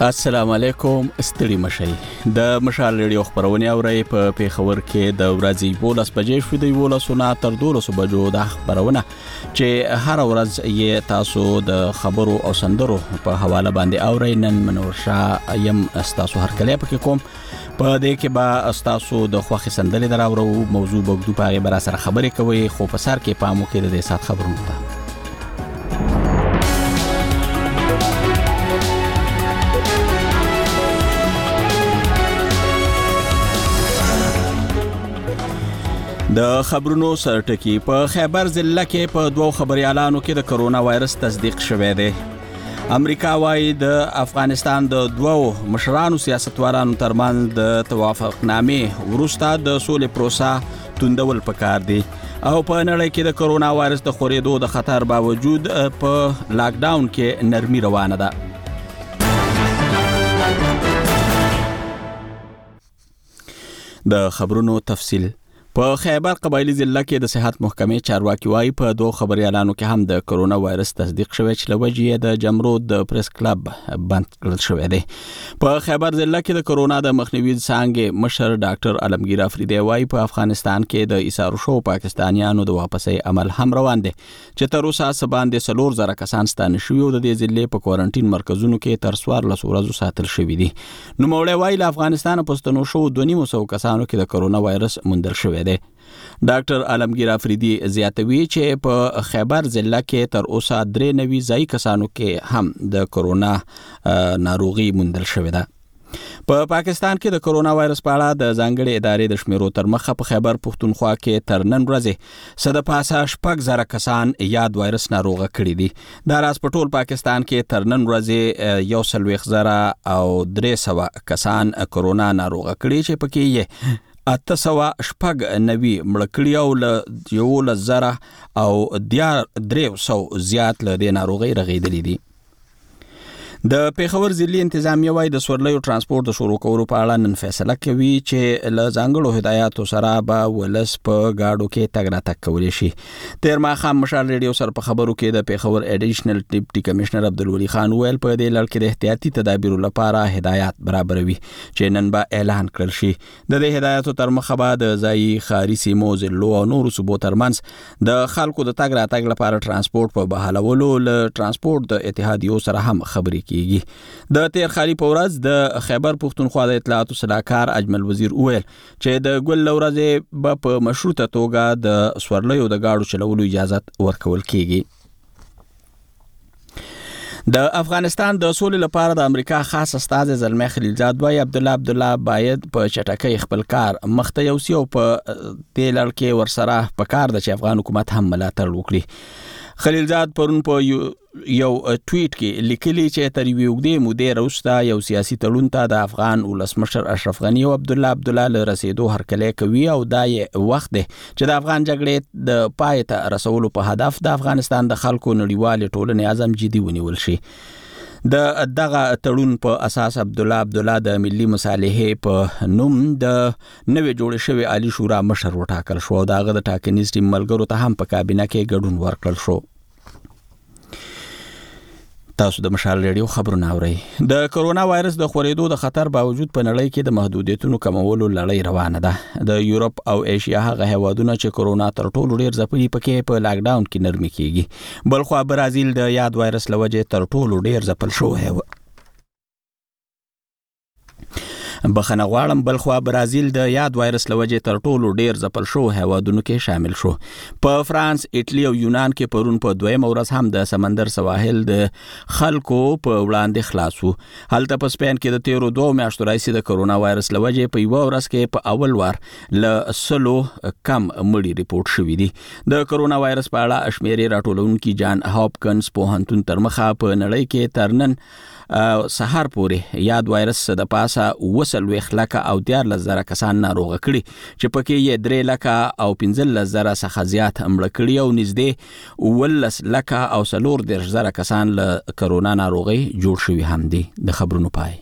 السلام علیکم ستړي مشي د مشال ریډیو خبرونه اوري په پیښور کې د ورځې 12 بجې شو د 12 تر 12 بجو د خبرونه چې هر ورځ یې تاسو د خبرو او سندرو په حواله باندې اوري. نن منورشا یم تاسو هر کله پکې کوم په دې کې با تاسو د خوخي سندلې دراورو موضوع بګدو پاره بر سره خبرې کوي خو په سر کې پامو کې د سات خبرونه ده. د خبرونو سرټکی په خیبر ضلع کې په دوه خبريالانو کې د کرونا وایرس تصدیق شوه دی. امریکا وايي د افغانستان د دوه مشرانو سیاستوالانو ترمنځ د توافقنامې وروسته د سولې پروسه توندول پکار دي او په نړۍ کې د کرونا وایرس د خورېدو د خطر باوجود په لاک ډاون کې نرمي روانه ده. د خبرونو تفصیل په خیبر قبایلی ضلع کې د صحت محکمې چارواکي وايي په دوه خبريالانو کې هم د کرونا وایرس تصدیق شوی چې لوجې د جمرود د پریس کلب بند کړل شوی دی. په خیبر ضلع کې د کرونا د مخنیوي څانګې مشر ډاکټر علمگیر افریدی وايي په افغانستان کې د ایثارو شو پاکستانیانو د واپسې عمل هم روان دي چې تر اوسه سباندې 4000 کسان ستانه شوی او د دې ضلع په کوارنټین مرکزونو کې تر 14 ورځې ساتل شوی دي. نو موړی وايي له افغانستان پښتنو شو 200 کسانو کې د کرونا وایرس موندل شوی دی. ډاکټر علمگیر افریدی زیاتوي چې په خیبر ضلع کې تر اوسه 93 ځای کسانو کې هم د کرونا ناروغي موندل شوې ده. په پاکستان کې د کرونا وایرس په اړه د ځانګړي ادارې د شمیرو تر مخه په خیبر پښتونخوا کې تر نن ورځې صد پاسه 6000 کسان یاد وایرس ناروغه کړي دي. دا راز په ټول پاکستان کې تر نن ورځې 130 او 300 کسان کرونا ناروغه کړي چې پکې یې 890 مړکړی او له 1000 او 300 زیات له دې ناروغي رغیدلې دي. د پیښور ضلعي انتظامیه وايي د سورلیو ترانسپورت د شروع کولو په اړه نن فیصله کوي چې له ځانګړو هدایاتو سره به ولس په گاډو کې تګ راتګ کولی شي. تیر ماښام مشال ریډیو سره په خبرو کې د پیښور اډیشنل ډیپټي کمشنر عبدالولي خان ویل په دې لړ کې د احتیاطي تدابیرو لپاره هدایات برابروي چې نن به اعلان کړل شي. د دې هدایاتو تر مخه به د ځایي ښاري سیمو ضلعو او نورو صوبو ترمنځ د خلکو د تګ راتګ لپاره ترانسپورت په بحالولو له ترانسپورت د اتحادیو سره هم خبرې د تیر خالي په ورځ د خیبر پښتونخوا د اطلاعاتو صلاحکار اجمل وزیر ویل چې د ګل لورځې به په مشروطه توګه د سورلیو د گاډو چلولو اجازه ورکول کیږي. د افغانستان د سولې لپاره د امریکا خاص استازی زلمی خلیلزاد وايي عبدالله باید په چټکۍ خپل کار مخته یوسي او په دې لړ کې ورسره په کار د افغان حکومت هم ملاتړ وکړي. خلیلزاد پرون په یو ټویټ کې لیکلی چې تر یوې اوږدې مودې وروسته یو سیاسي تړون ته د افغان ولسمشر اشرف غني او عبدالله له رسیدو هرکلی کوي او دا یې وخت دی چې د افغان جګړې د پای ته رسولو په هدف د افغانستان د خلکو نړیوالې ټولنې عزم جدي ونیول شي. د دغه تړون په اساس عبدالله د ملي مصالحې په نوم د نوې جوړ شوی عالی شورا مشر وټاکل شو او دغه د ټاکنیز ټیم ملګرو ته هم په کابینه کې ګډون ورکړل شو. تاسو د مشال ریډیو خبرونه اورئ. د کرونا وایرس د خورېدو د خطر باوجود په نړۍ کې د محدودیتونو کمولو لړۍ روانه ده. د یورپ او ایشیا هغه هیوادونه چې کرونا تر ټولو ډیر ځپلي پکې په لاک ډاون کې نرمي کیږي. بلخوا برازیل د یاد وایرس لوجې تر ټولو ډیر ځپل شوی و. بخنه غواړم بلخوا برازیل د یاد وایرس لوجې تر ټولو ډیر ځپل شو هیوادونو کې شامل شو. په فرانس، ایټالیا او یونان کې پرون په دویم ورځ هم د سمندر سواحل د خلکو په وړاندې خلاص وو. هلته په سپین کې د 2 میاشتو راځي د کرونا وایرس لوجې په یو ورځ کې په اول وار له 100 کم مړي ریپورت شوې دي. د کرونا وایرس په اړه شمیرې راټولونکي جان هاپکنز پوهنتون تر مخه په نړۍ کې تر نن سهار پورې یاد وایرس د پاسه 20 لکه او 14,000 کسان ناروغه کړي چې پکې یې 3 لکه او 15,000 څخه زیات مړه کړي او نږدې 19 لکه او 14,000 کسان له کرونا ناروغي جوړ شوي هم دي. د خبرونو پای.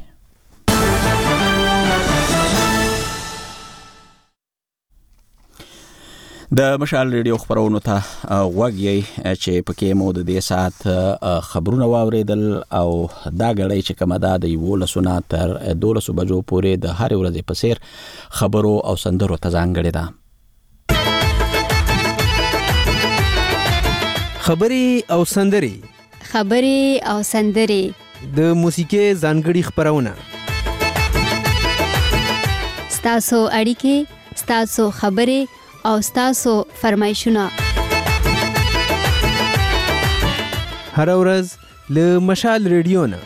د مشال ریډیو خبرونو ته غوږی چې پکې مو د دې ساعت خبرونه واوریدل او دا غړی چې کومه ده د 11 تر 12 بجو پورې د هر ورځې په سیر خبرو او سندرو ته ځانګړې ده. خبرې او سندري د موسیقي ځانګړي خبرونه، ستاسو اړیکې، ستاسو خبرې او ستاسو فرمایشونه هر ورځ له مشال ریډیو نه.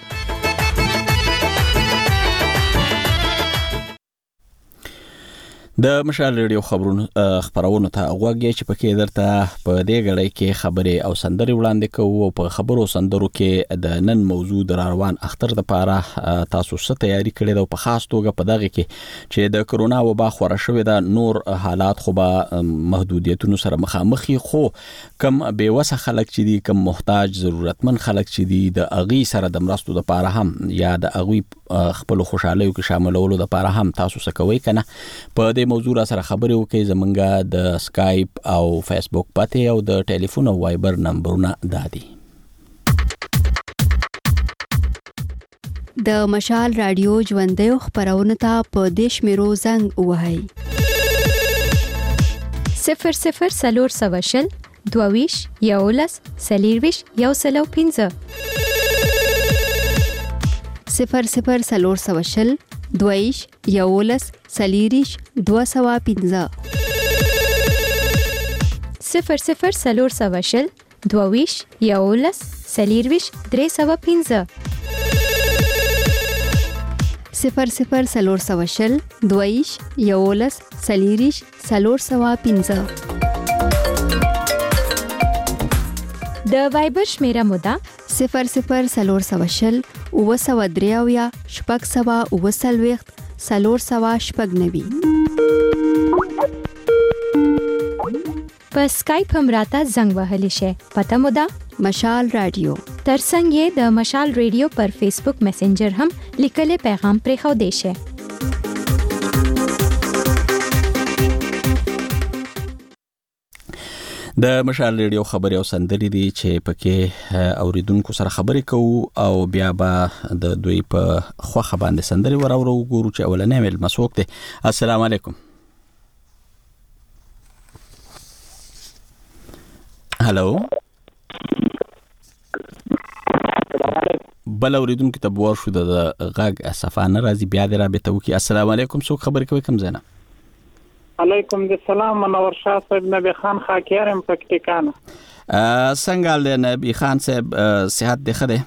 د مشال ریډیو خبرونو ته غوږی چې پکې درته په دې غړی کې خبرې او سندري وړاندې کوو او په خبرو سندرو کې د نن موضوع د روان اختر د پاره تاسو څه تیاری کړی ده، په خاص توګه په دغه کې چې د کرونا وبا خوره شوې ده، نور حالات خو به محدودیتونو سره مخامخي، خو کم بیوسه خلک چې دي، کم محتاج ضرورتمن خلک چې دي، د اغي سره د مرستو د پاره هم یا د اغي خپل خوشالیو کې شاملولو د پاره هم تاسو څه کوي کنه. په دې موضوع سره خبرې وکړئ. زمونږه د سکایپ او فیسبوک پته او د ټلیفون او وایبر نمبرونه دادي. د مشال رادیو ژوندۍ خبرونه ته په دیش میرو زنګ وهاي 00 22 یولس سلیرویش یو سلو 15 00 22 یولس سلیریش 215 00 22 یولس سلیرویش 315 00 22 یولس سلیریش 315. د وایبر شمیره مودا 00 اوسودریاویا شپږ سوا اوسلويخت سلور سوا شپږ نوي. په سکایپ هم راته زنګ وهلی شي. پته مودا مشال رادیو. ترڅنګ یې د مشال ریډیو پر فیسبوک میسنجر هم لیکل پیغام پرې خو دی شي. د مشال ریډیو خبري او سندري دي چې پکې اوریدونکو سره خبرې کوو او بیا به د دوی په خوخه باندې سندري وراورو ګورو چې اولنې مل مسوک دي. السلام علیکم. هالو بل اوریدونکو ته بور شو د غاګ صفانه راځي بیا د رابطه وکي. السلام علیکم. څوک خبرې کوي کوم ځنه؟ علیکم السلام. منور شاه صاحب، نبی خان خاکیارم پکتیکانه. څنګه له نبی خان صاحب صحت دی خده؟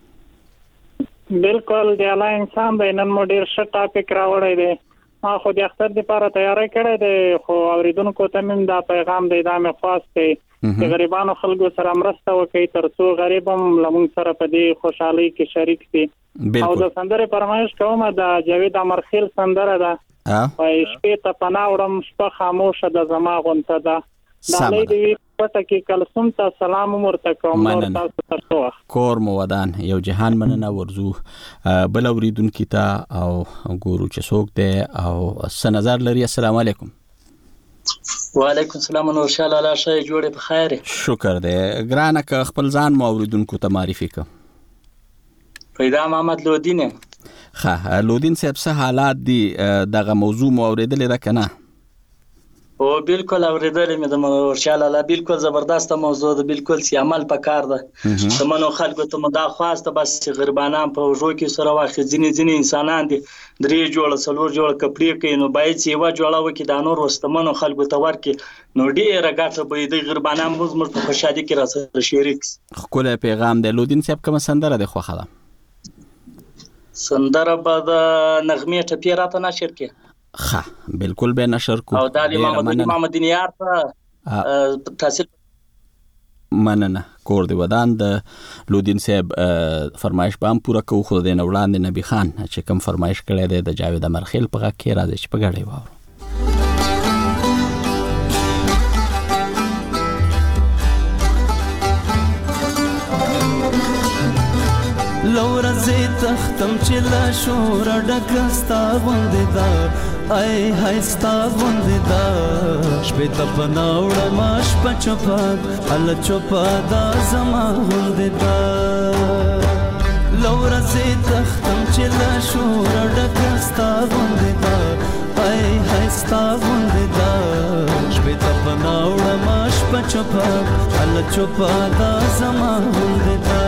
بالکل دی، الله انسان دی. نن مو ډیر ښه ټاپک راوړی دی. ما خو د اختر لپاره تیاری کړی دی، خو اوریدونکو ته مم دا پیغام دی، دا مې خواست دی چې غریبانو خلکو سره مرسته وکړي ترڅو غریب هم لمون سره په دې خوشحالي کې شریک شي. او د سندره فرمایش کوم د جاوید امرخیل سندره ده. وای شپې ته پناوړم شپه خاموشه د زما غونته ده. دا لې دې پټه کې کلسوم ته سلام مرته کوم نور تاسو ته کور مو ودان یو جهان مننه ورزو بل اوریدونکو ته او ګورو چې څوک دی او څه نظر لري. السلام علیکم. وعلیکم السلام. نور شاه لاله شای جوړه په خیر. شکر دی. ګرانه که خپل ځان مو اوریدونکو ته معرفي ک. پیدا محمد لودین. ښه لودین صاحب څه حالات دي؟ دغه موضوع مو اوریدلې ده کنه؟ او بالکل اوریدلې مې د مورشال الله بالکل زبردست موضوع ده. بالکل سی عمل پکار ده. تمنو خلکو ته مدا خواسته بس غربانان په وژو کې سره واخې ځینې انسانان دي درې جوړه څلور جوړه کپړې کوي نو باید چې یو جوړه وکي د نور واستمنو خلکو ته ورکي نو ډیره ګټه به د غربانان موږ په خوشالي کې را سره شریک. خپل پیغام د لودین صاحب کوم سندره ده خوخه ده؟ سندره به د نغمې ټپی راته نشر کې. ښه بالکل به نشر کو. او د محمد دینیار په تحصیل مننه کور دی ودان د لودین صاحب فرمایش به هم پوره کوو. خو د وړاندې نبی خان چې کوم فرمایش کړی دی د جاوید امرخیل په غږ کې راځي چې په ګډه واورو. لورځې تختم چې لا شور ډکستا غوندې دا ای هستا غوندې دا شپې ته پناوړه ما شپه چوپه الله چوپه دا زما غوندې دا لورځې تختم چې له شوره ډکه ستا غوندې دا ای هستا غوندې دا شپې ته پناوړه ما شپه چوپه الله چوپه دا زما غوندې دا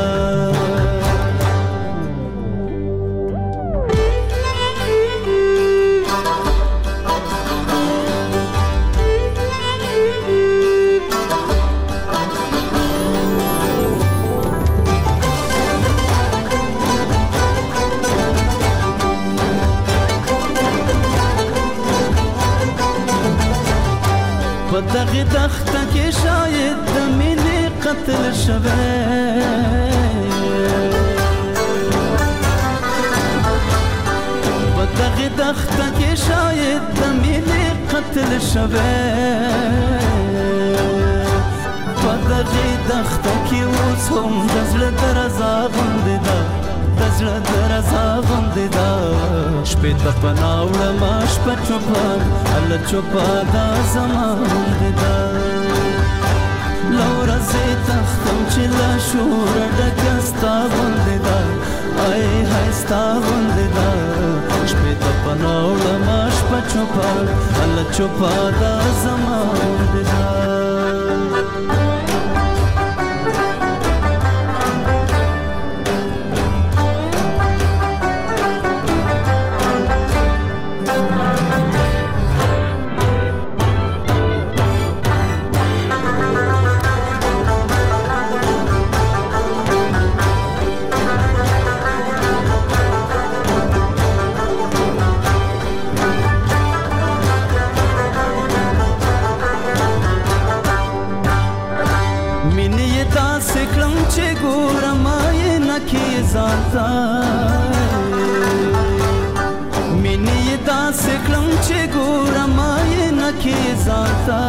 دغه دخته کې شاید د مینې قتل شوی په دغه دخته کې شاید د مینې قتل شوی په دغه دخته کې اوس هم د زړه درزا غوندې ده د زړه درزا غوندې ده شپې ته پناوړه ما شپه چوپه الله چوپه دا زما غوندې ده لورځې تختم چې له شوره ډکه ستا غوندې ده ای های ستا غوندې ده شپې ته پناوړه ما شپه چوپه الله چوپه دا زما غوندې ده مینې داسې کړم چې ګورم یې نه کې ځانته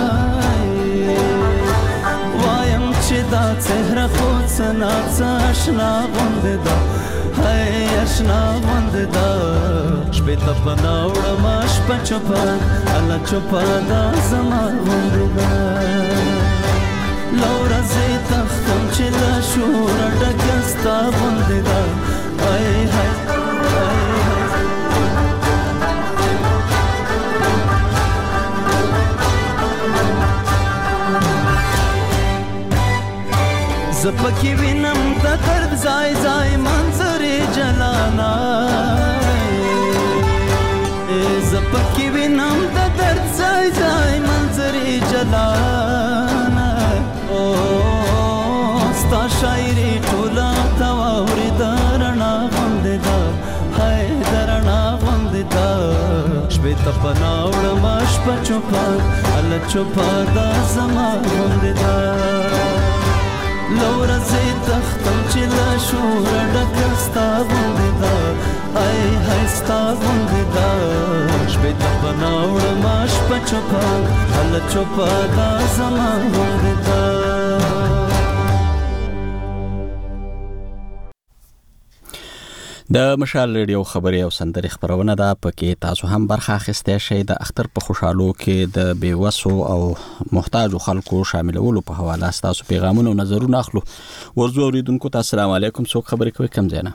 وایم چې دا څهره خو څه ناڅه اشنا غوندې ده هی اشنا غوندې ده شپې ته پناوړه ما شپه چوپه الله چوپه دا زما غوندې ده لورځې تختم چې له شوره ډکه ستا غوندې ده ای های زه پکې وینم د درد ځای ځای منظرې جلانا زه پکې وینم د درد ځای ځای منظرې جلانا ستا شاعري ټوله ته واورېده رڼا غوندې ده هی د رڼا غوندې ده شپې ته پناوړه ما شپه چوپه الله چوپه دا زما غوندې ده لورځې تختم چې له شوره ډکه ستا غوندې ده ای های ستا غوندې ده شپې ته پناوړه ما شپه چوپه الله چوپه دا زما غوندې ده د مشال ریډیو خبري او سندري خبرونه ده پکې تاسو هم برخه اخیسته شئ د اختر په خوشحالو کې د بیوسو او محتاجو خلکو شاملولو په حواله تاسو پیغامونه او نظرونه اخلو ورزو اوریدونکو تاسو السلام علیکم څوک خبرې کوي کم ځای نه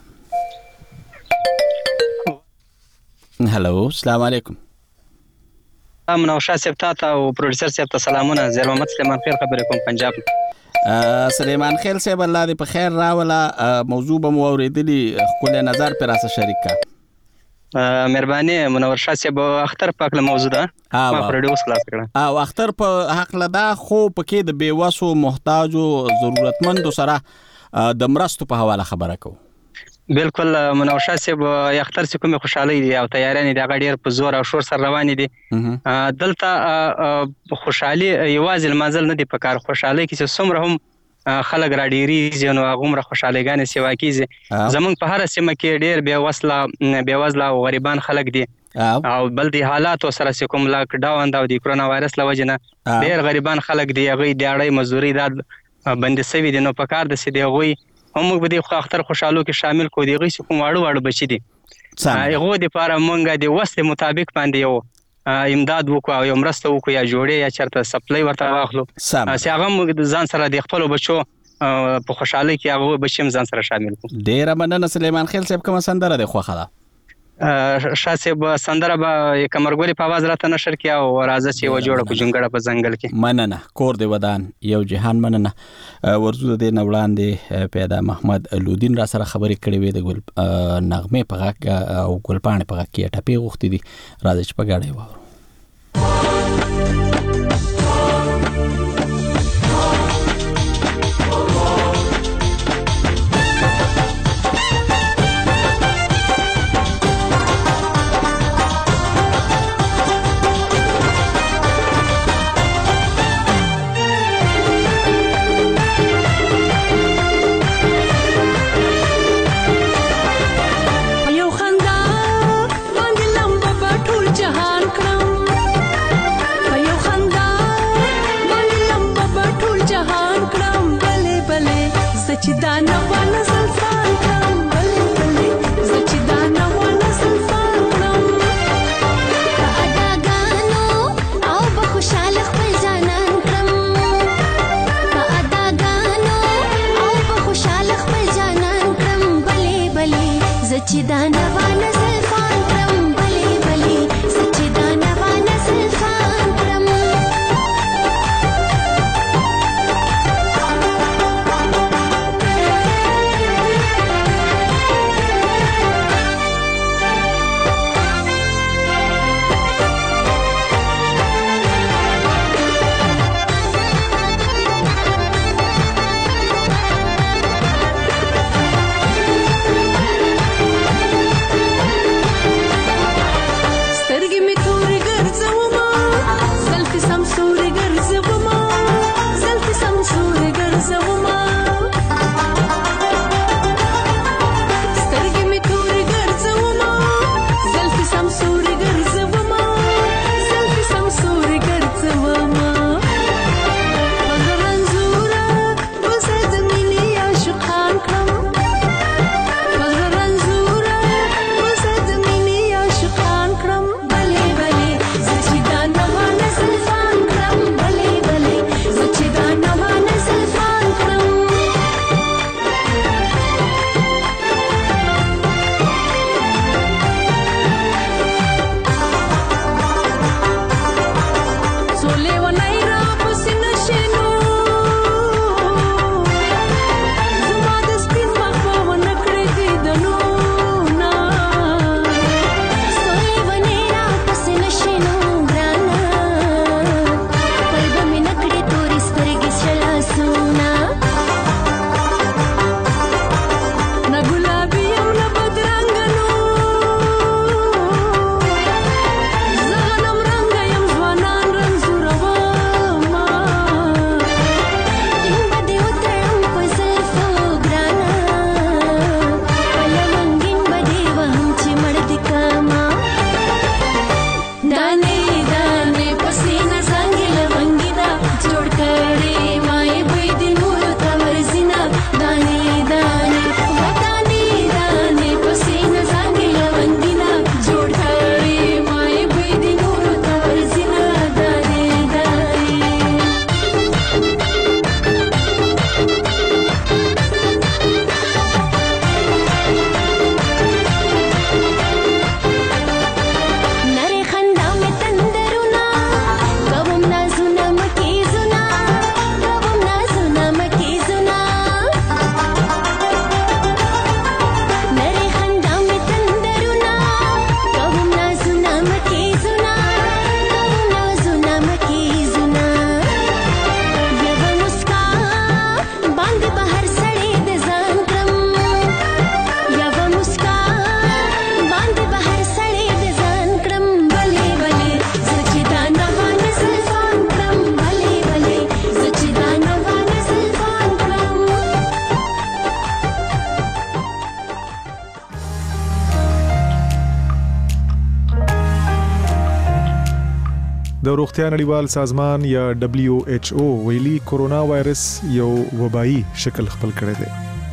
هالو السلام علیکم نوشاد صاحب ته او پروډوسر صاحب ته سلامونه زیر محمد سلیمان خیر خبرې کوم پنجاب سلیمان خیل صاحب الله دې په خیر راولا موضوع به مو اوریدلی خپل نظر پر اساس شریک کا مهرباني منور شاه صاحب اختر پاک له موضوع ده ما پروډوس خلاص کړه او اختر په حق لدا خو پکې د بیوسو محتاجو ضرورتمندو سره د مرستو په حواله خبره کو بالکل منور شاه صاحب اختر چې کومه خوشحالي دي او تیارانه د غډیر په زور او شور سره روان دي دلته خوشحالي یوازې المنزل نه دي په کار خوشحالي کې چې څومره هم خلک راډيري ځنو هغه خوشحاليګانې سیوا کیږي زمونږ په هر سیمه کې ډېر بے وزله او غریبان خلک دي او بل دي حالات سره کوم لاک ډاون دا د کرونا وایرس لوجنه ډېر غریبان خلک دي هغه دیاړې مزدوري دا بند سوي دي نو په کار د سي دی غوي هم په دې اختر خوشحالو کې شامل کو دي غي کوم واړو بچي دي هغه د لپاره مونږ د وست مطابق باندې یو امداد وکړو او یو مرسته وکړو یا جوړې یا چرته سپلای ورته واخلو چې هغه موږ ځان سره د خپل بچو په خوشحالي کې هغه بچیم ځان سره شامل کړو. ډیر مننه سلیمان خیل صاحب، کوم سندره د خوخه ده؟ شاسه به سندره به کمرګوري په आवाज راته نشر کیا او راځه چې و جوړه کو جنګړه په ځنګل کې. مننه کور دی ودان یو جهان. مننه ورزو د نوړاندې پیدا محمد لودین را سره خبرې کړې وې د ګل نغمه په غاک او ګلپانه په غاک کې ټپي غوښتي دي. راځي چې په غاړې وو. د روغتیا نړیوال سازمان یا WHO ویلي کورونا وایرس یو وبایي شکل خپل کړی دی.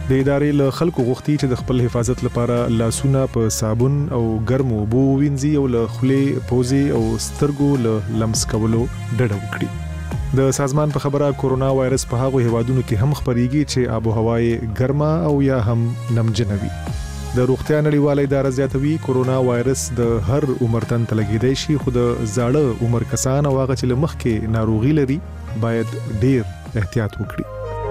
د ادارې له خلکو غوښتي چې د خپل حفاظت لپاره لاسونه په صابون او ګرمو اوبو وینځي او له خولې، پوزې او سترګو له لمس کولو ډډه وکړي. د سازمان په خبره کورونا وایرس په هغو هیوادونو کې هم خپریږي چې آب و هوا یې ګرمه او یا هم نمجنه وي. د روغتیا نړیواله اداره زیاتوي کورونا وایرس د هر عمر تن ته لګیدای شي، خو د زاړه عمر کسان او هغه چې له مخکې ناروغي لري باید ډیر احتیاط وکړي.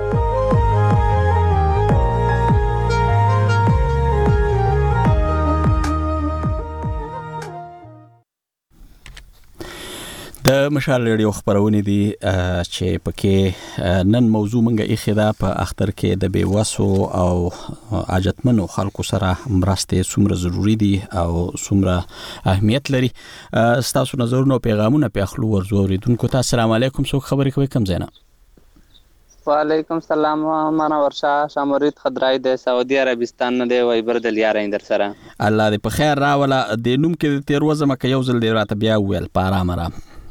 د مشال ریډیو خبرونه دي چې پکې نن موضوع منګه ایخه ده په اختر کې د بیوسو او عاجتمنو خلکو سره مرسته څومره ضروری دي او څومره اهمیت لري. تاسو نظرونه او پیغامونه په خپل ورزو اوریدونکو ته السلام علیکم. څوک خبرې کوي کم زینا؟ وعلیکم السلام. معنا ورشا شامورید خضرای د سعودي عربستان نه دی وایبر د لیارې در سره. الله دې په خیر راولا. د نوم کې تیر وزمه کې یو ځل دی راته بیا ویل پارامره.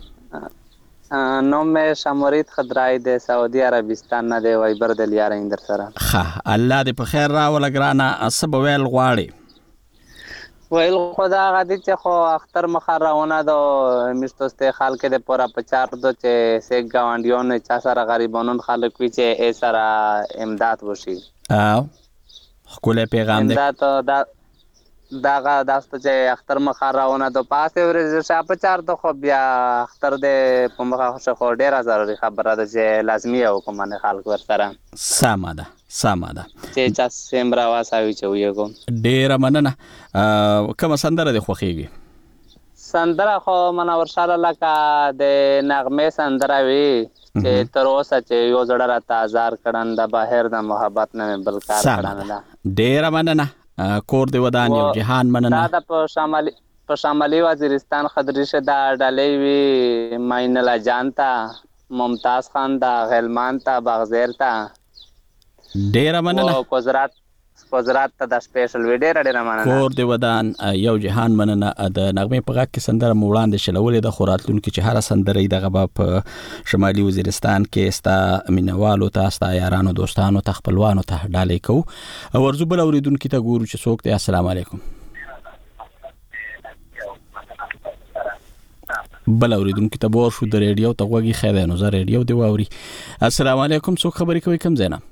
نوم مې شامورید خضرای د سعودي عربستان نه دی وایبر د لیارې در سره. ښه الله دې په خیر راولا ګرانه. اسب ویل غواړي ویل خدا غدي چې خو اختر مخراونه د مستوسته خلک د پورا 50 دو چې سیک گاونډیون چا سره غریبانون خلک وی چې ای سره امداد وشي. خپل پیغام دی داغه داسته چې اختر مخراونه د پاسه ورځ شاپ 4 د خو بیا اختر د په مخه خو ډیره ضروري خبره ده چې لازمي او کومه خلک ورسره ساده چې چا سیمرا واساوي چې ویګو. ډیره مننه. کومه سندره د خوخیږي؟ سندره خو منا ورشاله لکه د نغمه سندره وی چې تر اوسه چې یو زړه را تازار کړن د بهر د محبت نه بل کار کړن دا. ډیره مننه. کور دی ودان یو جهان مننه. دا په شمالي وزیرستان خضرشه دا ډالۍ وی ماینلا جانتا ممتاز خان دا غلمان تا بغزیر تا ډیره مننه. کوزرات ته د سپیشل ویډیو ډیره مننه. کور دی ودان یو جهان مننه. د نغمه په غږ کې سندره موړاندې شلولې د خوراتلونکو چې هر سندره دغه په شمالي وزیرستان کې ستا مینوالو ته ستا یارانو دوستانو ته خپلوانو ته ډالۍ کو. ورزو بل اوریدونکو ته ګورو چې څوک دی. السلام علیکم. بل اوریدونکو ته بور شو د ریډیو ته غوږی خیره نو زه ریډیو دی واوري. السلام علیکم. څوک خبرې کوي کم زینا؟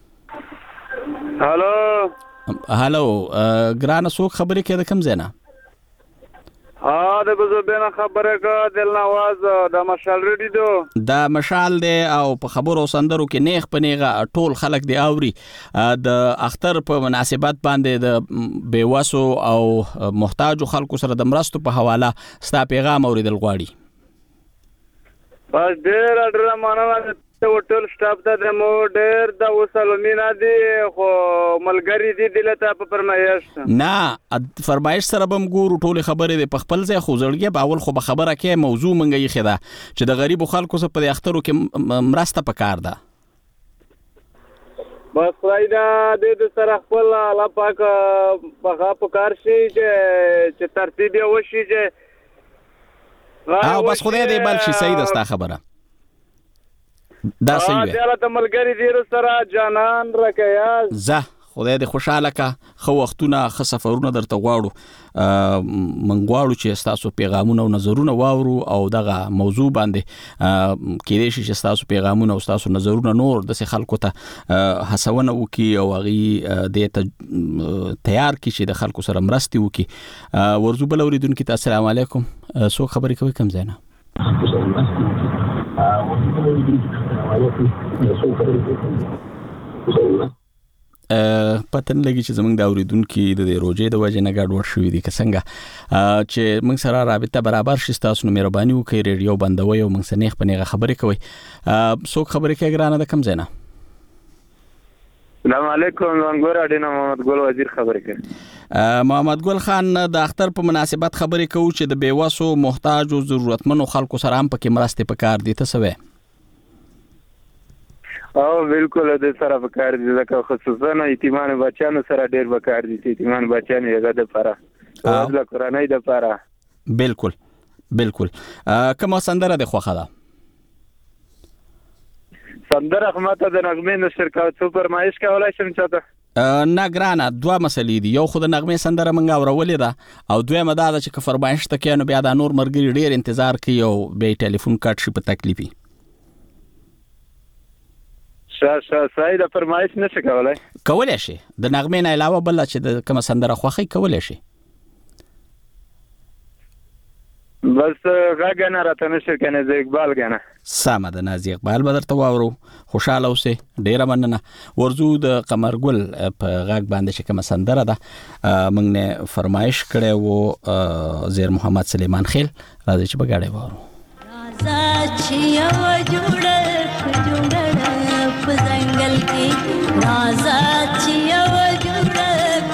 هالو ګرانه څوک خبرې کوي د کم زینا؟ د بزرګنا خبره کا دل نواز د مشال ریډیو دا مشال دی او په خبرو سندرو کې نیغ پنیغه ټول خلک دی اوري. د اختر په مناسبت باندې د بیوسو او محتاجو خلکو سره د مرستو په حواله ستا پیغام اوریدل غواړي. بس ډیر اډر مانه ټول سټاف ته مو ډیر د وسلمینا دي خو ملګری دي دلته په فرمایش نه فرمایش سره بم ګورو ټول خبرې د خپل ځای خو زړګي باول خو به خبره کې موضوع منګي خدا چې د غریب خلکو سره په اخترو کې مرسته پکار ده. بس رايدا د سره خپل الله پاک په پکار شي چې ترتیب وشي چې او بس خدای دې بل شي. صحیح ده ستا خبره دا صحیح ده. دا ملګری دې سره جانان رکیاز زه خدای دې خوشاله کا. خو وختونه خ سفرونه درته غواړو منغواړو چې تاسو پیغامونه او نظرونه واورو او دغه موضوع باندې کې دې چې تاسو پیغامونه او تاسو نظرونه نور د خلکو ته هڅونه وکي او غي دې ته تیار کی چې د خلکو سره مرستي وکي. ورزو بل اوریدونکو ته السلام علیکم. سو خبرې کوي کم زینا؟ پتن لګی چې زمونږ د اوریدونکو د روزې د وجه نه ګډوډ شوې دي که څنګه چې موږ سره رابطه برابر شي. تاسو نو مهرباني وکړئ ریډیو بندوي او موږ سره نیغ پنیغه خبرې کوي. څوک خبرې کوي ګرانه د کم زینا؟ السلام علیکم. زنګور اډینا محمد ګل وزیر خبرې کوي. محمد ګل خان د اختر په مناسبت خبرې کوي چې د بیوسو محتاج او ضرورتمنو خلکو سره هم پکې مرسته پکار دي. ته څه وایې؟ او بالکل د سره پکار دي ځکه خصوصا یتیمان بچیانو سره ډیر پکار دي چې یتیمان بچیان یې د لپاره او د قرآنی د لپاره. بالکل کومه سندره د خوخه ده؟ سندره خماته د نغمې نشر کا څو فرمایش کولای شم چاته؟ نه ګرانه دوه مسلې دي. یو خو د نغمې سندره موږ اورولې ده او دویمه دا ده چې که فرمایش ته کوي نو بیا دا نور ملګري ډېر انتظار کوي او بیا یې ټلیفون کټ شي په تکلیفي. صحیح د فرمایش نشي کولای. کولی شي د نغمې نه علاوه بل چې د کومه سندره خوښي کولی شي. بس غږ نه راته نشي کنه زه اقبال غنه. سمه ده نازي اقبال به درته واورو. خوشاله اوسې ډیره مننه. ورزو د قمرګل په غږ باندې چې کومه سندره ده موږ نه فرمایش کړي وو زیر محمد سلیمان خیل راځي چې بغاړې وورو. راځه چې یو جوړه په ځنګل کې راځه چې یو جوړه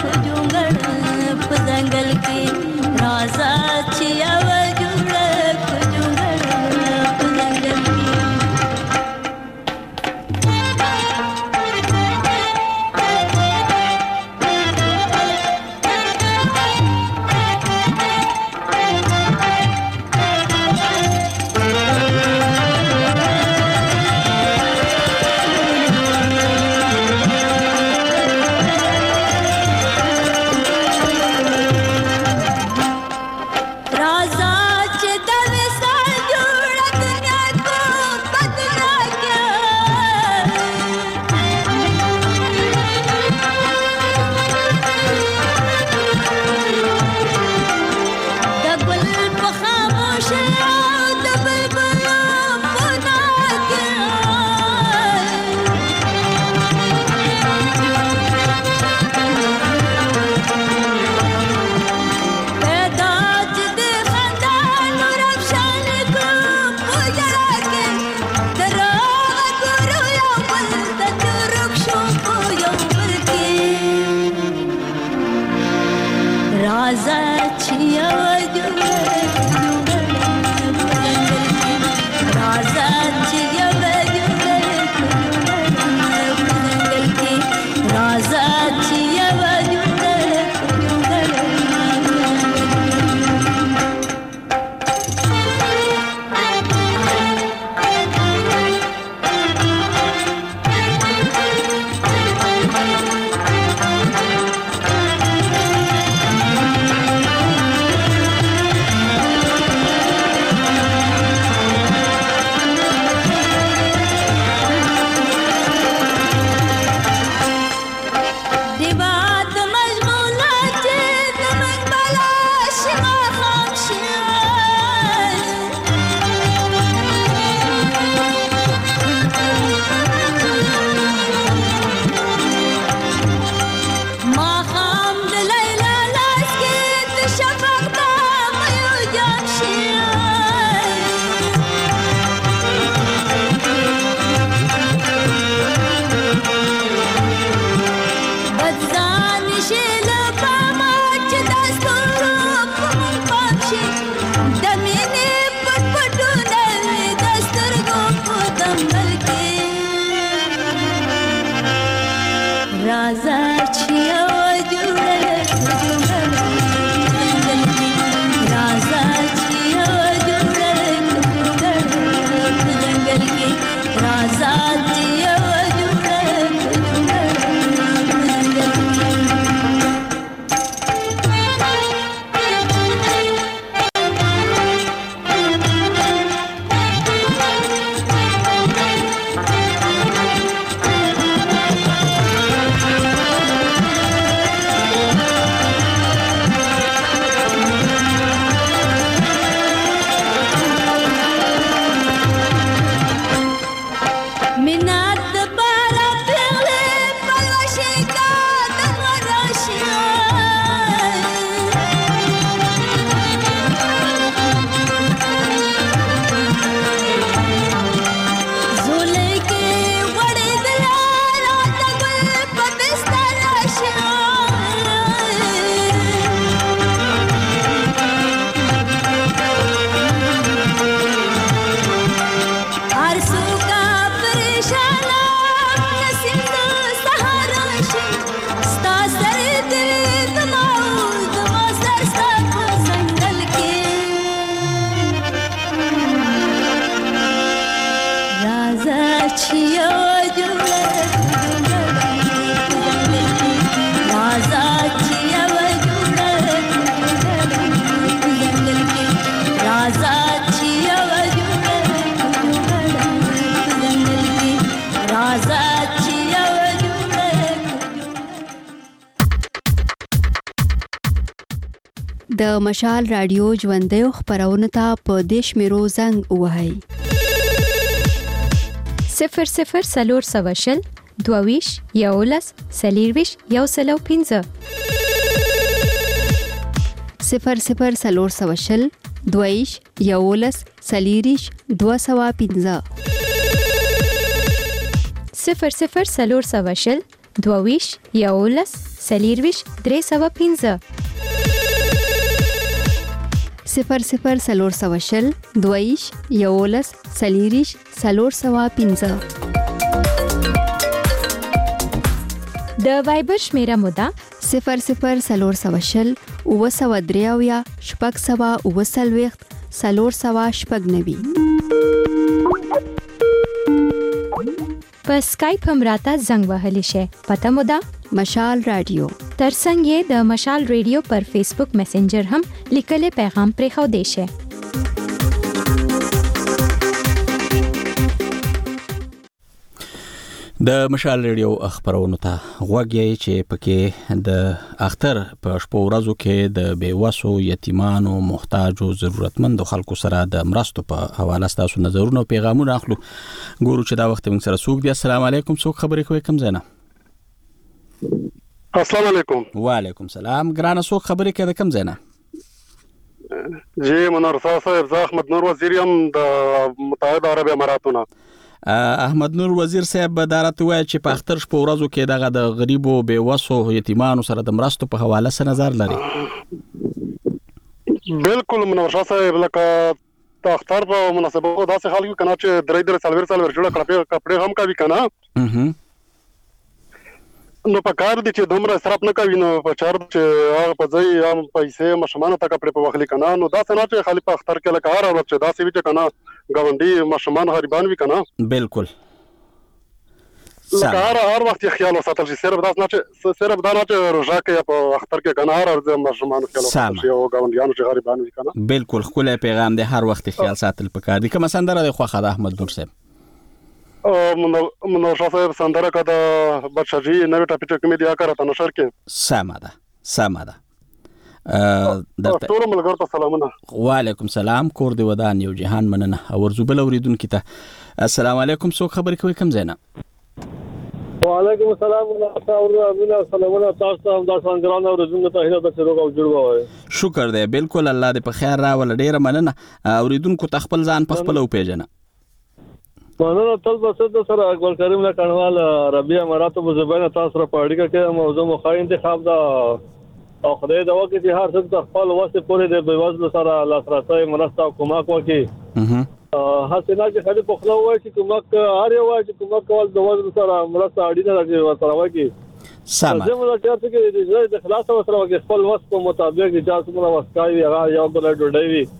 په ځنګل کې راځه چې یو د مشال رادیو ژوندۍ خبرونه ته په دیش میرو زنګ وهاي 00 سلور سواشل دوویش یولس سلیرویش یوسلو 15 00 سلور سواشل دوویش یولس سلیریش 215 00 سلور سواشل دوویش یولس سلیرویش 315 00 سلور سواشل دویش یولس سلیریش 315 د وایبر شمیره مودا 00 سلور سواشل اوسودریاویا شپږ سوا اوسلويخت سلور سوا شپږ نوي په اسکایپ هم راته زنګ وهلی شي پته مودا مشال رادیو ترڅنګ یې د مشال ریډیو پر فیسبوک میسنجر هم لیکلې پیغام پرې خو دی شي د مشال ریډیو خبرونه ته غوږی چې پکې د اختر په شپو ورځو کې د بیوسو یتیمانو محتاج او ضرورتمند خلکو سره د مرستو په حواله تاسو نظرونه او پیغامونه اخلو ګورو چې دا وخت موږ سره څوک دی السلام علیکم څوک خبرې کوي کوم ځای السلام علیکم وعلیکم السلام ګرانه څوک خبرې کوي کوم ځای نه جی منور صاحب احمد نور وزیر یم د متحده عرب اماراتونو احمد نور وزیر صاحب بدارت وای چې په اختر شپه ورځو کې دغه د غریبو بیوسو یتیمانو سره د مرستو په حواله سره نظر لري بالکل منور صاحب لکه د اختر په مناسبت داسې حال کې کنه چې درې سالور جوړه کپڑے هم کوي کنه نو په کار دي چې دومره اسراف نه کوي نو په چار چې هغه په ځای هم پیسې مشمانه تا کپڑے په وخت کنه نو دا څنګه چې خالی په اختر کې لکه هر ورځ چې دا سی وی کنه غونډي مشمان غریبان وی کنه بالکل لکه هر وخت خیال وساتل شي صرف دا نه چې روزه کې په اختر کې کنه هر ورځ مشمان خیال وساتل شي او غونډيانو چې غریبان وی کنه بالکل خو له پیغام دی هر وخت خیال ساتل پکار دي کوم سندره د خوخه د احمد نور صاحب منور صاحب سندره کا د بچی نوې ټاپیټ کمیډیا کارته نشر کې سمه ده ټول ملګرو ته سلامونه وعلیکم سلام کور دی ودان یو جهان مننه ورزو بل اوریدونکو ته السلام علیکم څوک خبرې کوي کوم ځای نه وعلیکم السلام ورحمه سلامونه تاسو ته د څنګه اوریدونکو ته هیله ده چې روغ او جوړ وای شکر دی بالکل الله دې په خیر راول ډیره مننه اوریدونکو ته خپل ځان په خپل او پیژنه مننه تل بسد سره اکبر کریم له کڼوال عربي اماراتو په زبانه تاسو را پاړی کې موضوع مخای انتخاب دا او خدای دا وکړي چې هر څوک خپل واسطه پورې د بیوزلو سره لاسرسي مرسته او کومک وکړي حسنا چې خالي په خلو وای چې کومک هر یو وای چې کومک کول د وزن سره مرسته اړینه راځي ورته وکړي سم زموږ ټاپ کې د خلاص سره وکړي خپل وس په مطابق چې تاسو موږ وسکای هغه یو بل ډوډۍ وي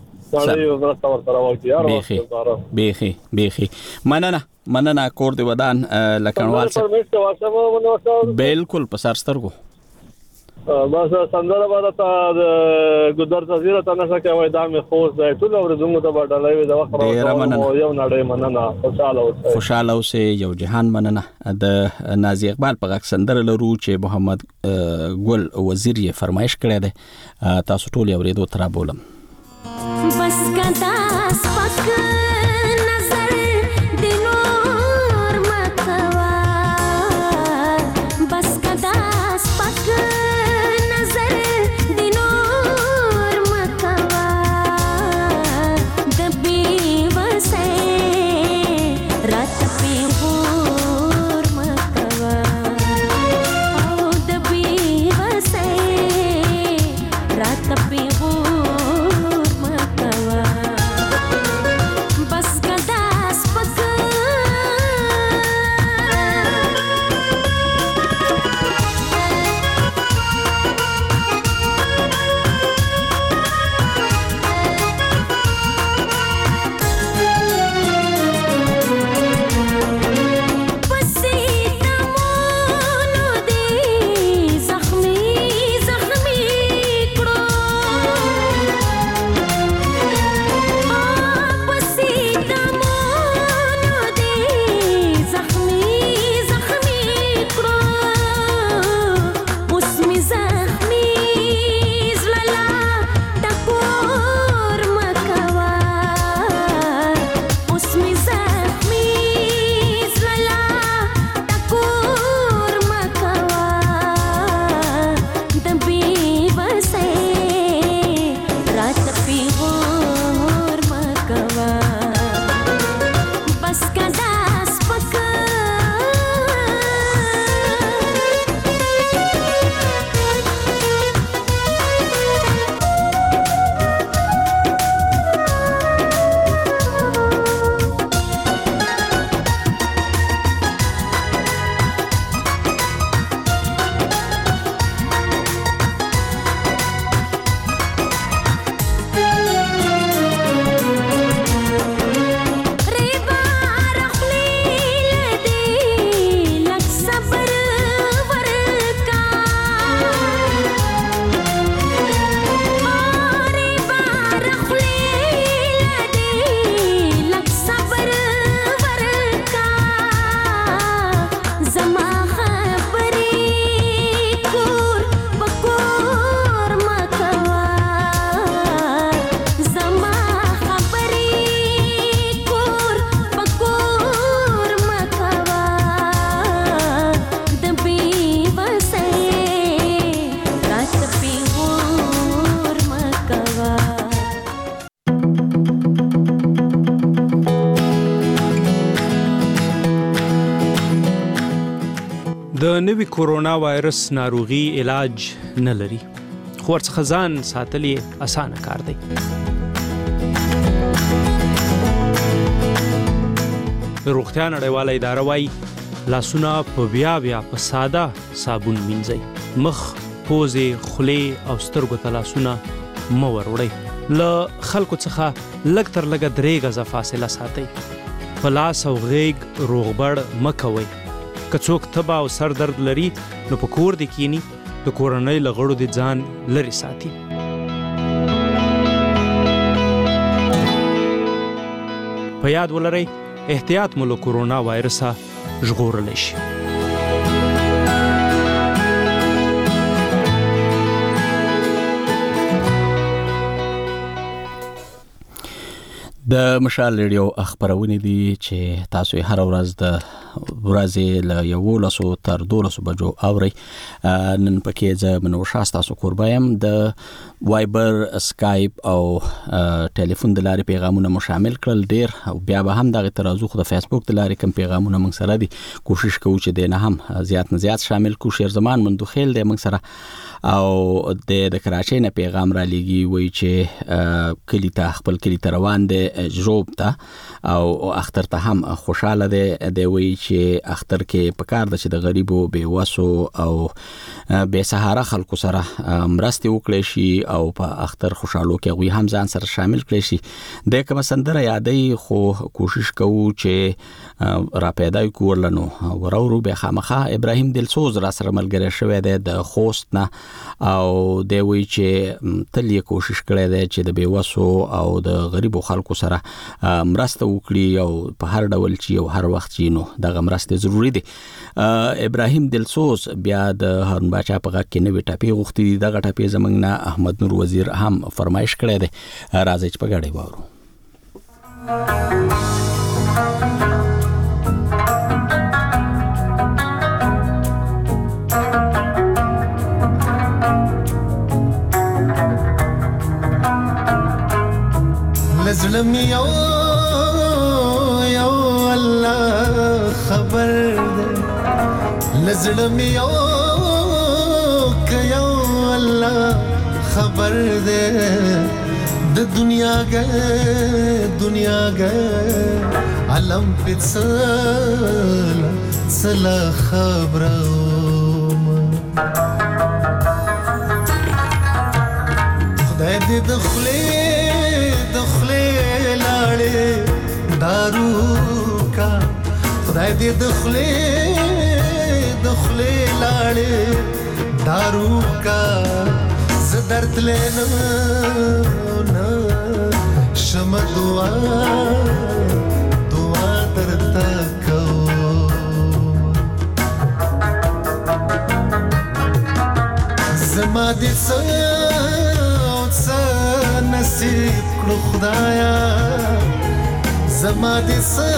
بیخي مننه کور دی ودان لکڼوال صاحب بالکل په سرسترګو بس سندره باندې د ګدر تزیره تنه کوي دا مې خوښ دی ټول ورځو ته باندې وي دا وخت یو نړۍ مننه خوشاله اوسه یو جهان مننه د نازي اقبال په غږ سندره لرو چې محمد ګل وزیر یې فرمایش کړی دی تاسو ټول اوریدو تر بولم بس کدا سپک نظر دینور مکوا بس کدا سپک نظر دینور مکوا دبی وسه رات په غور مکوا او دبی وسه رات په د نوي کورونا وایرس ناروغي علاج نه لري، خو ورڅخه ځان ساتل یې اسانه کار دی. د روغتیا نړیواله اداره وایي لاسونه په بیا په ساده صابون مینځئ. مخ، پوزې، خولې او سترګو ته لاسونه مه وروړئ. له خلکو څخه لږ تر لږه 3 غزه فاصله ساتئ. په لاس او غیږ روغبړ مه کوئ. که څوک تبه او سر درد لري نو په کور دې کینی، د کورنۍ له غړو دې ځان لرې ساتي. په یاد ولرئ احتیاط مو له کورونا وایرسه ژغورلی شي. د مشال ریډیو خبرونه دي چې تاسو هر ورځ د ورځې له 11 تر 12 بجو اوري. نن پکې ځ منوشا تاسو قربایم د وایبر، اسکایپ او ټلیفون د لارې پیغامونه مو شامل کړل. ډیر او بیا به هم دغه ترازو خو د فیسبوک د لارې کوم پیغامونه موږ سره دي، کوشش کوو چې د نه هم زیات نه زیات شامل کو. شیر زمان مندوخیل د موږ سره او د کراچۍ نه پیغام را لېږي، وایي چې کلی ته خپل کلی ته روان دی جوب ته او اختر ته هم خوشاله دی. دی وایي چې اختر کې پکار ده چې د غریبو بیوسو او بې سهاره خلکو سره مرستې وکړي شي او په اختر خوشحالو کې هغوی هم ځان سره شامل کړي شي. د کومه سندره یادوي خو کوشش کوو چې را پیدا کړو ورلنو ورورو بیا خامخا. ابراهیم دلسوز را سره ملګری شوی دی د خوست نه او دی وایي چې تل یې کوشش کړی دی چې د بیوسو او د غریبو خلکو سره مرسته وکړي او په هر ډول چې او هر وخت چې نو دغه مرسته ضروری دي. ابراهیم دلسوز بیا د هارون باچا په غږ کې نوې ټاپې غوښتي دي. دغه ټاپې زموږ نه احمد نور وزیر هم فرمایش کړی دی. راځئ چې په ګډه واورو. لزلم یو الله خبر ده، لزلم یو که یو الله خبر ده، د دنیا گه علم پڅلا خبرم. خدای دې د خلې لاړې دارو کا، خدای دې د خلې لاړې دارو کا. ز درد لینا شم دعا درتا کو. زما دې نصیب کړو خدایا، زما دې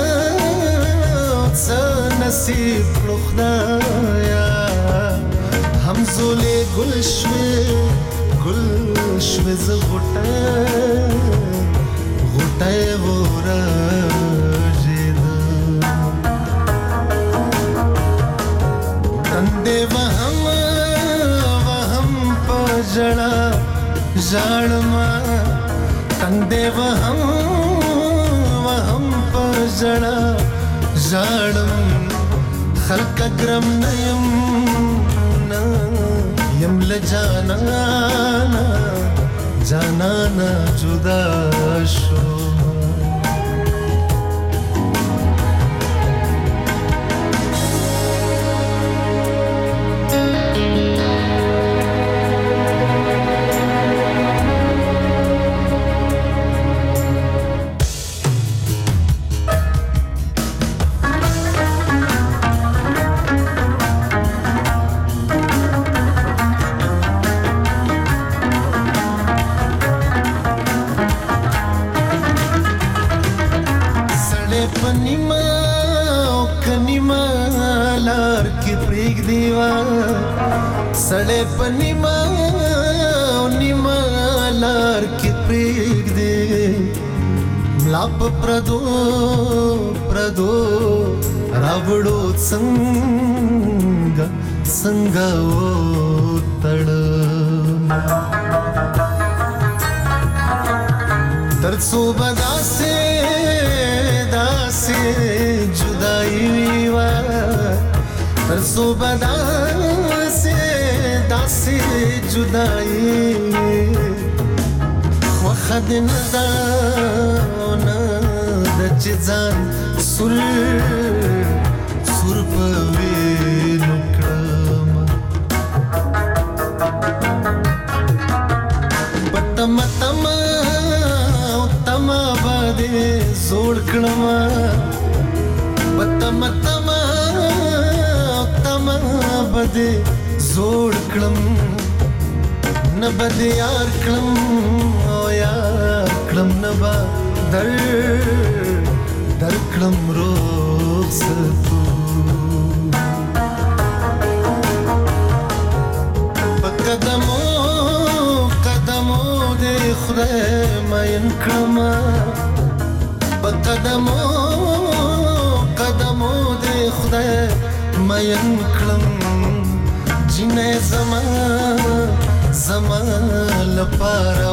نصیب کړو خدایا. همزولې ګل شوې ز غوټه ورژېد. تندې وهم په ژړا ژړما، تندې وهم په ژړا ژړم. خلک ګرم نه یم له جانانا جدا شو. سړې په نیمه لار کې پرېږدې، ملا په پردو راوړو څنګه منګه څنګه و تړ تر څو بداسه داسه جدائی وا تر څو بداسه داسه جدائی وخد ندا نه د چزان سر په وینو کړم پتم تم تم باندې زوړ کړم پتم تم تم باندې زوړ کړم نه بده یار کړم او یار کړم نه با در کړم رخصتو قدمو قدمو دې خدای مین کړم قدمو قدمو دې خدای مین کړم جنې زما زما لپاره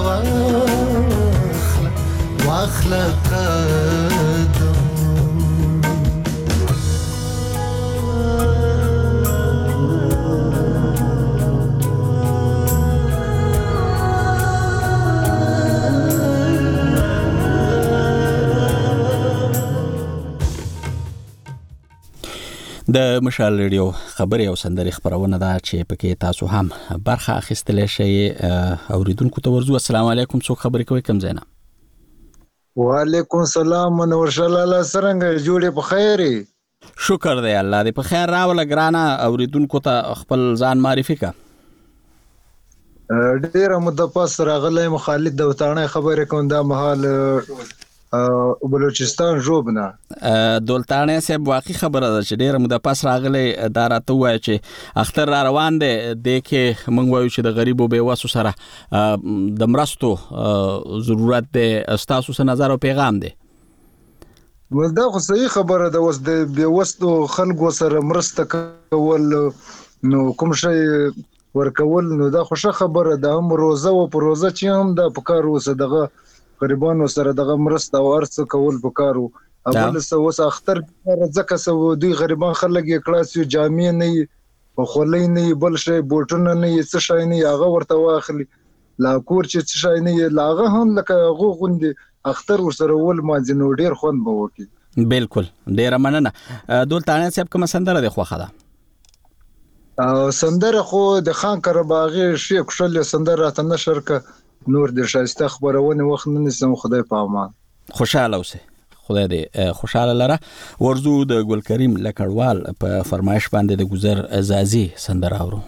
واخلا قدم د مشال ریډیو خبري او سندري خبرونه دا چې پکې تاسو هم برخه اخیستلې شئ اوریدونکو ته ورزو. السلام علیکم، څوک خبرې کوي؟ کوم ځای نه؟ وعلیکم السلام، منور الله څنګه جوړې په خیرې؟ شکر دی الله دې په خیر راوله. ګرانه اوریدونکو ته خپل ځان معرفي کا. ډیره مده پس راغلی مخالد د وطنه خبرې کوم دا محل بلوچستان جوبنا دولتانه صاحب واقعي خبره ده چې ډیره مده پس راغلی دا راته وایي چې اختر را روان دی د کې موږ وایو چې د غریبو بیوسو سره د مرستو ضرورت دی. تاسو څه نظر او پیغام دی؟ دا خو صحیح خبره ده. اوس د بیوسو خلکو سره مرسته کول نو کوم شي ورکول نو دا خوشا خبره ده. هم روزه او پروزه چې هم دا پکار وسه دغه غریبانو سره دغه مرسته او ارڅ کول پکارو. اول څه وس اختر ځکه سو دوی غریبان خلک یې کلاسیو جامع نه او خولې نه بل شي بوټونه نه څه شي نه هغه ورته واخلي لا کور چې څه شي نه لاغه هم لکه غوغوندي اختر ورسره ول مازنو ډیر خوند به وکي. بالکل ډیر مننه. دولتانه صاحب کوم سندره د خوخه ده؟ سندره خو د خان کرباغي شیخ شل سندره ته نشر ک نور د شایسته خبرونه وخت نه نسم. خدای په امان. خوشاله اوسه. خدای دې خوشاله لره. ورزو د ګل کریم لکړوال په فرمایش باندې د گذر ازازي سندره اورو.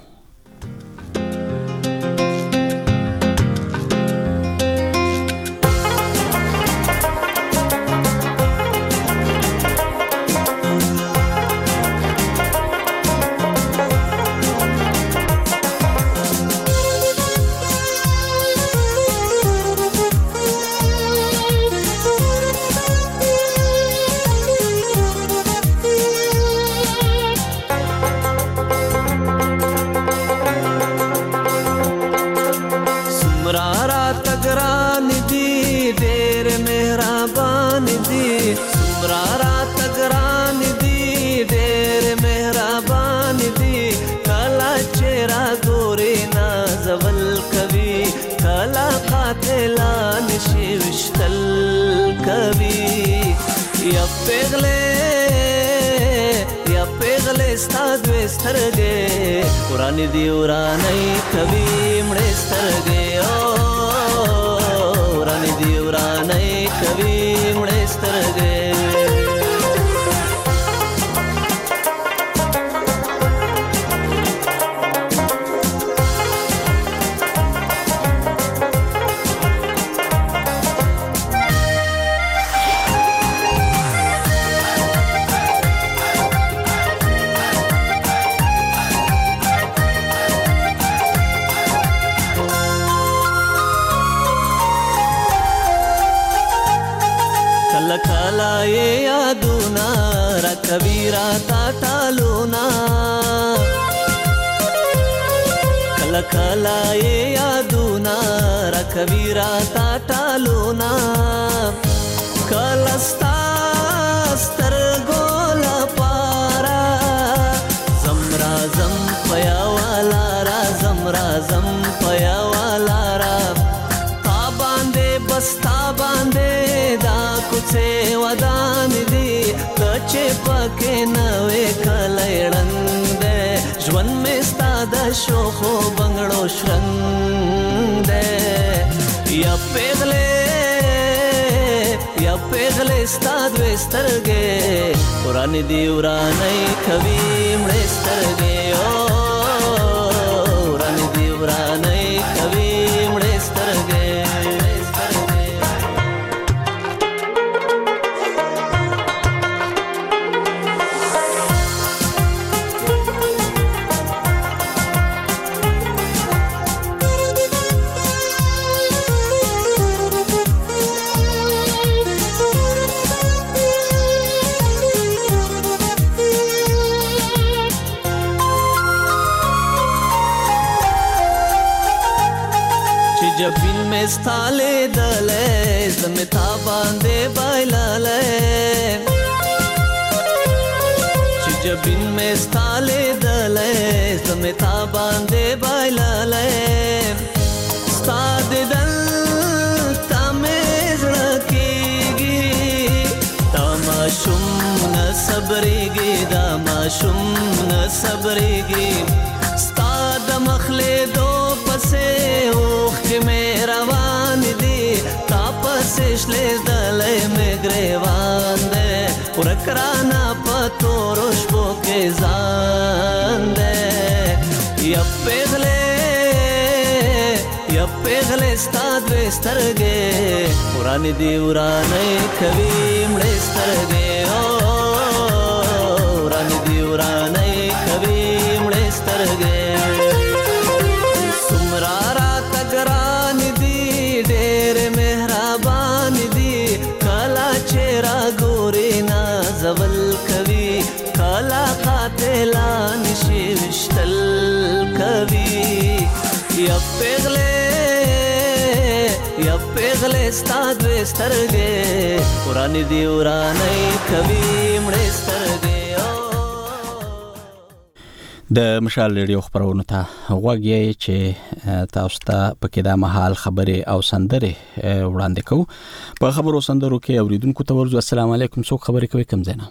ورانی دی ورانی کبھی مړې سترګې او ورانی دی ورانی کبھی مړې سترګې کلا کلا یادونه راکوي راته ټالونه کله ستا سترګو لپاره زم رازم په یوه لاره زم رازم په یوه لاره تا باندې بس تا باندې دا کوڅې ودانې دي ته چې پکې نه وې کلی ړنګ دی ژوند مې ستا د شوخو بنګړو شرنګ دی یا پیغلې ستا دوې سترګې ورانې دي ورانۍ کوي مړې سترګې ورانې دي ورانۍ کوي مړې سترګې جبین میں ستالے دلے زمیں تا باندے بائلالے جبین میں ستالے دلے زمیں تا باندے بائلالے ستا دل تا میزڑا کیگی تا ماشم نصبریگی دا ماشم نصبریگی ستا دمخلے دو پسے اوخ کے میں روان دی تا پسے شلے دلے میں گریوان دے ورکرانا پتو روشبو کے زان دے یا پیغلے ستا دوے سترگے ورانی دی ورانی کوي مڑے سترگے ورانی دی ورانی کوي مڑے سترگے سمرارا تگران دی ډېر مهربان دی کلا چیرا ګوري نازول کوي کلا قاتلان شي وشتل کوي یا پیغلې ستا دوې سترګې ورانې دي ورانۍ کوي مړې سترګې د مشال ریډیو خبرونه ته غوږ یې چې تاسو ته پکې د مهال خبرې او سندرې وړاندې کوو په خبرو سندرو کې اوریدونکو ته ورځو السلام علیکم څوک خبرې کوي کوم ځای نه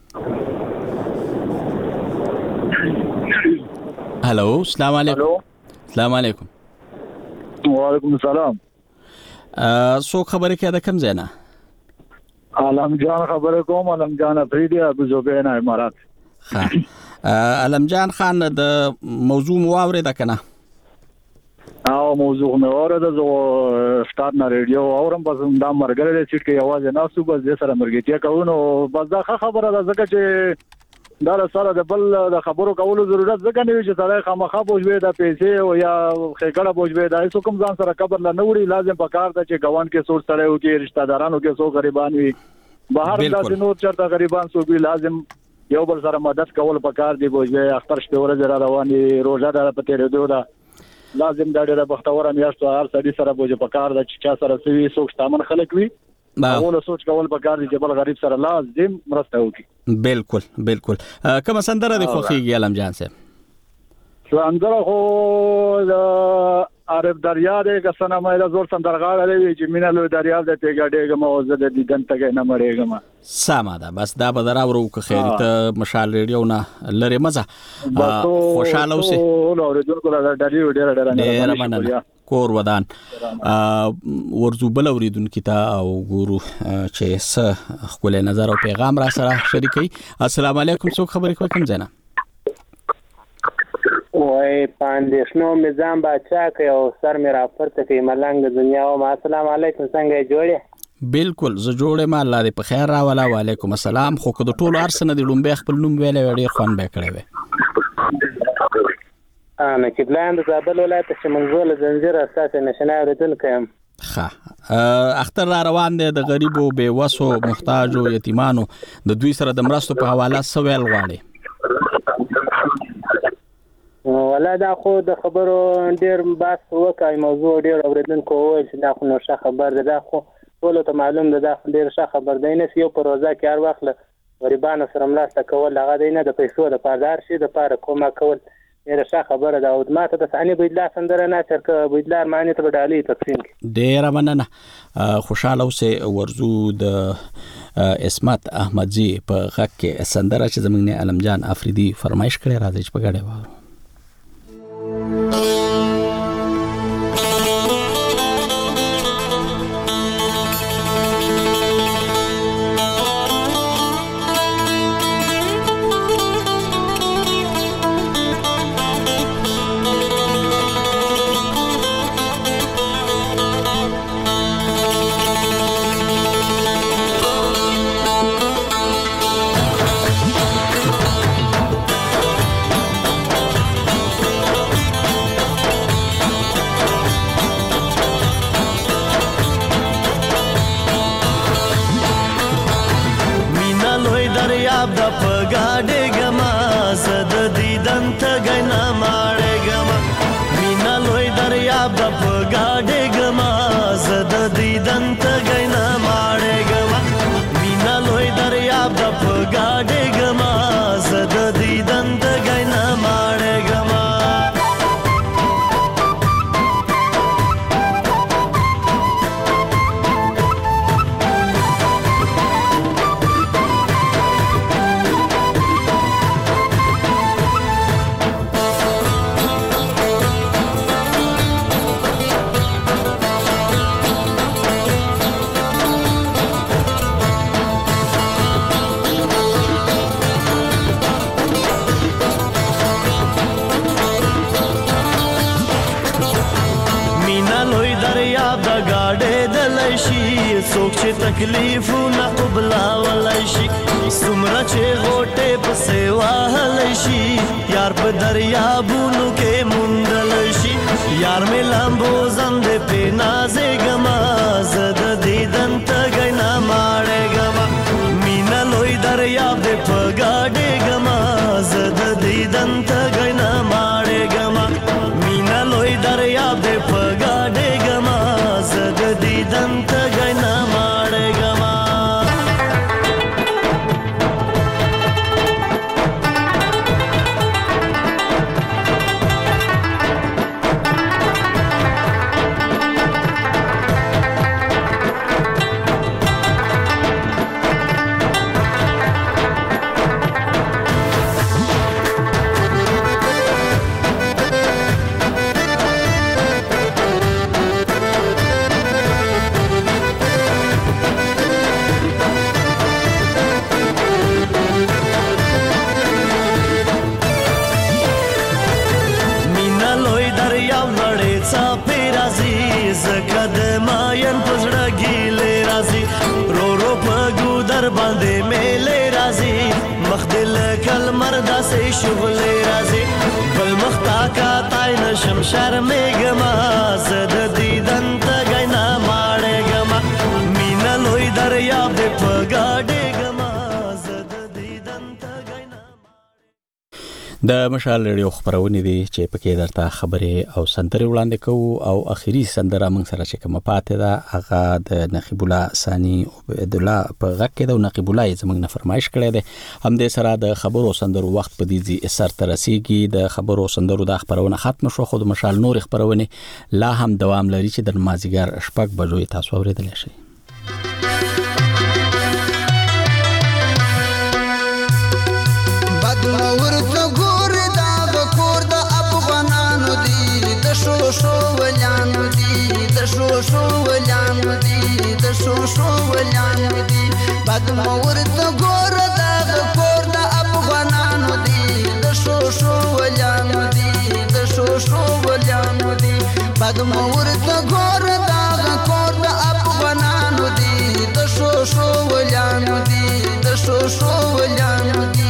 هالو السلام علیکم السلام علیکم وعلیکم السلام څوک خبرې کوي د کوم ځای نه علم جان خبرې کوم علم جان افریدی ابو زبیر امارات علم جان خان د موضوع مواورې ده کنه او موضوع مواورې ده زه سٹارټ نه ریډیو اورم بس دا مرګره چې کې आवाज نه سو بس د سره مرګتیا کوو بس دا خبره ده ځکه چې دا سره د بل د خبرو کولو ضرورت ځکه نه وي چې سره خامخا بوجوي د پیسې او یا خېګړه بوجوي دا هیڅ کوم ځان سره قبر نه وړي لازم پکار ده چې ګوان کې سوچ سره او کې رشتہ دارانو کې سو غریبان وي بهر د نور چرته غریبان سو وی لازم یو بل سره مدد کول پکار دی بوجوي اختر شپه ورځ را رواني روزه ده پته ردو ده لازم دا ډېر بختوره میاشت هر سړي سره بوجه پکار ده چې چا سره سوي سوچ تامن خلک وي اول سوچ کول پکار دی چې بل غریب سره لازم مرسته وکړي بالکل بالکل کوم سندره د خوخيږي علم جان صاحب سندره خو د عرب دریا دې کسنه مې زور سندرغاړه دی چې مینا له دریا د تګړېګم او زه د دیدن تګ نه مړېګم سما ده بس دا به دراورو که خیر ته مشال ریډیو نه لری مزه خوشاله اوسه اوریدونکو له ډېر مننه کور ودان ورزو بل اوریدونکو ته او ګورو چې څه خپل نظر او پیغام را سره شریکي السلام علیکم څوک خبرې کوي کوم ځای نه وای پاندېشنو میزان بچا کوي او سر مې را پورته کوي ملنګ دنیا او السلام علیکم څنګه جوړه بالکل زه جوړه ما الله دې په خیر راولا وعلیکم السلام خو کو د ټولو ارسنه د لومبه خپل نوم ویلې ډېر خوان به کړې وې انا چې بلاند زابل ولایت چې منځول زنجیر اساس نشنه اوریدل کوم اختر را روان دي د غریبو بے وسو محتاجو یتیمانو د دوی سره د مرستو په حواله سوال غواړي ولا الله دا خو د خبرو ډیر بحث وکړای موضوع ډیر اوریدونکو وویل چې دا خو نو ښه خبر ده دا خو ټول ته معلوم ده دا ډیر ښه خبر دی نه یو پروژه کې هر وخت غریبانو سره مرسته کول هغه دی نه د پیسو د پاردار شي د پاره کومه کول ډیر ښه خبره ده او ماته د ثاني بيدلا سندره نه چې بيدلا معنی ته ډالۍ تقسیم کی ډیر مننه خوشاله اوسه ورزو د اسمت احمدزي په غږ کې سندره چې زمونږ نه علم جان افریدي فرمایش کړی راځي چې په غړې واره تکلیفونه قبلا ولای شي سمره چې غوټه په سیوا هلای شي یار په دریابونو کې مونډل شي یار مې لامبو زند په نازې گما زد دیدن ته غنا ماړې گما مینا لوی دریاب دې په گاډې گما زد دیدن ته غنا ماړې گما مینا لوی دریاب دې په گاډې گما زد دیدن ته غنا باندې میلې راځي مخدل کل مردا سي شغلې راځي بل مختا کا تاین شمشر میګما زد دیدن ته غنا ماړې گما مینا لوی دریاب دې پګاډې گما زد دیدن ته غنا د مشال ریډیو خبرونه دي چې پکې درته خبره او سندره وړاندې کوو او اخیری سندره موږ سره چې کومه پاتې ده هغه د نقیب الله ثاني عبد الله په غږ کې د نقیب الله زموږ نه فرمایش کړی دی هم د سره د خبرو سندرو وخت په دې اثر تر رسیدي د خبرو سندرو د خبرونه ختم شو خو د مشال نور خبرونه لا هم دوام لري چې د مازیګر شپږ بجو تاسو اوریدل شي شو ولانو دي د شو ولانو دي د شو ولانو دي بعد ما ورته ګور د کور د افغانانو دي د شو ولانو دي د شو ولانو دي بعد ما ورته ګور د کور د افغانانو دي د شو ولانو دي د شو ولانو دي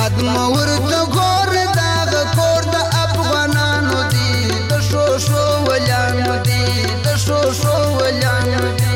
بد مور ته ګور دا کور د افغانانو دی د شو شو ولانو دی د شو شو ولانو دی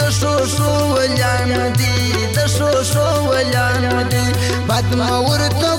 بد مور ته